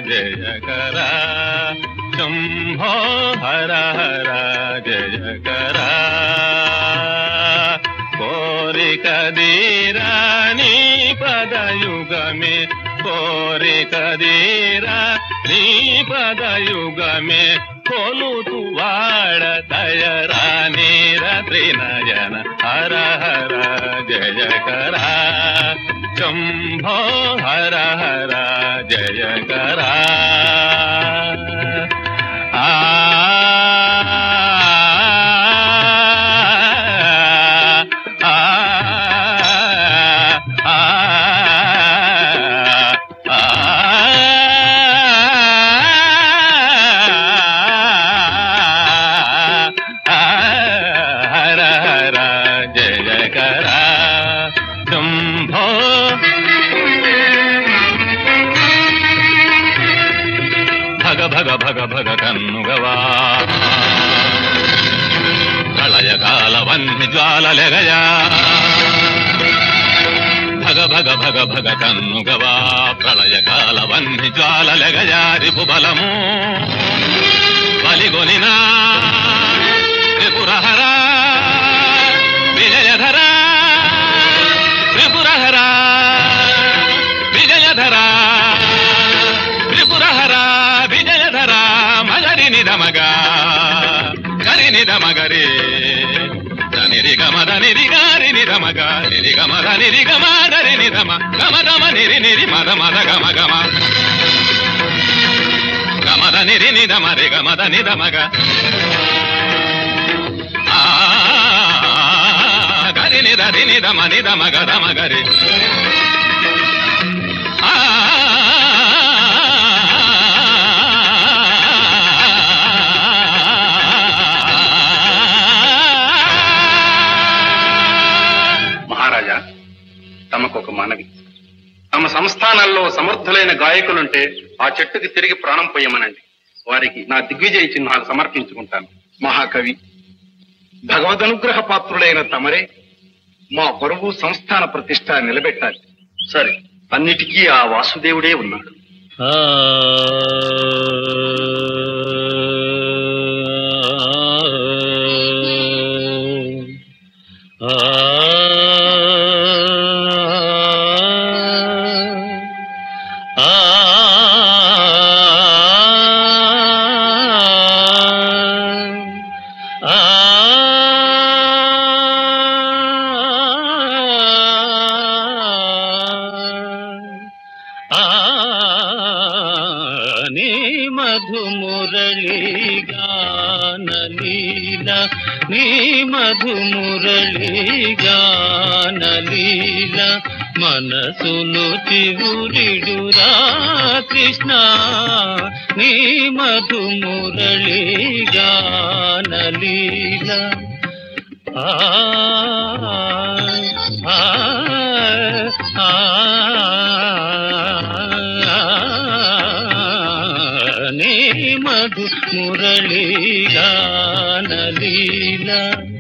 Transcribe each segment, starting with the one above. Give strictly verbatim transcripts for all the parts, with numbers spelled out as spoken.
జయకరా శంభో హర హర జయకరా కోరిక దీరా నీ పదయుగమే కోరిక దీరా నీ పదయుగమే కొలుతు వాడ దయరా నీర త్రినయన హర హర జయకరా శంభో హర హర జయకరా ఆ భగ భగ భగ కన్నుగవా ప్రళయకాల వన్య జ్వాలలెగయా భగ భగ భగ భగ కన్నుగవా ప్రళయకాల వన్య జ్వాలలెగయా రిపు బలము బలిగొనినా త్రిపురహర విజయధర త్రిపురహర విజయధర త్రిపురహర విజయధర మగరి నిధమగ గరి నిధమగరి నిరి గమద నిరి గారి నిధమగ నిరి గమద నిరి గమ గరి నిధమ గమ గమ నిరి నిరి మద మద గమ గమ గమద నిరి నిధమ రి గమద నిధమగ ఆ గరి నిధరి నిధమ నిధమ గమ గరి ఆ తమకొక మనవి. తమ సంస్థానాల్లో సమర్థులైన గాయకులుంటే ఆ చెట్టుకి తిరిగి ప్రాణం పోయమనండి. వారికి నా దిగ్విజయ చిహ్నాలు సమర్పించుకుంటాను. మహాకవి, భగవదనుగ్రహ పాత్రులైన తమరే మా పరువు సంస్థాన ప్రతిష్ట నిలబెట్టాలి. సరే, అన్నిటికీ ఆ వాసుదేవుడే ఉన్నాడు. నీ మధుమురళీ గానలీల నీ మధుమురళీ గానలీల మనసులు చివురిడురా కృష్ణ నీ మధుమురళీ గానలీల ఆ ఆ ఆ నీ మధు మురళీ గానలీల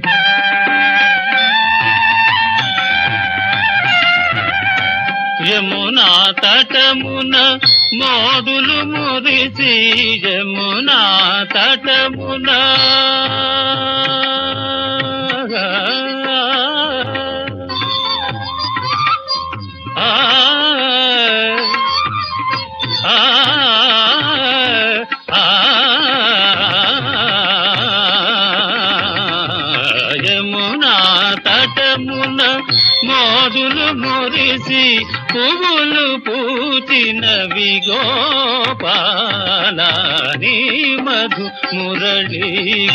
యమునా తటమున మోదులు మురిసి యమునా తటమున ఆ యమునా తటమున మోదులు మురిసి పువ్వులు పూచినవి గోపాల నీ మధు మురళీ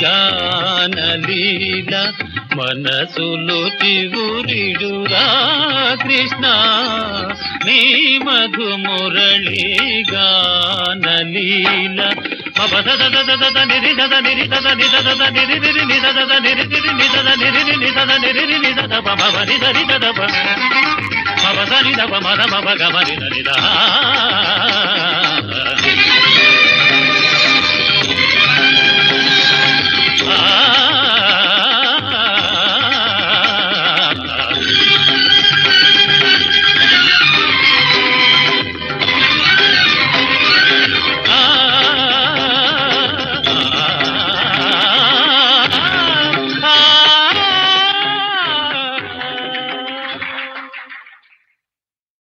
గానలీల మనసులు చివురిడురా కృష్ణ నీ మధు మురళీ గానలీల బద దద దద నిరి దద నిరి దద ని దద నిరి నిరి ని దద నిరి నిరి ని దద నిరి ని దద నిరి ని దద బ బ ని దరి దద బ బ ద ని ద బ మ ద బ గ మ ని ద ని ద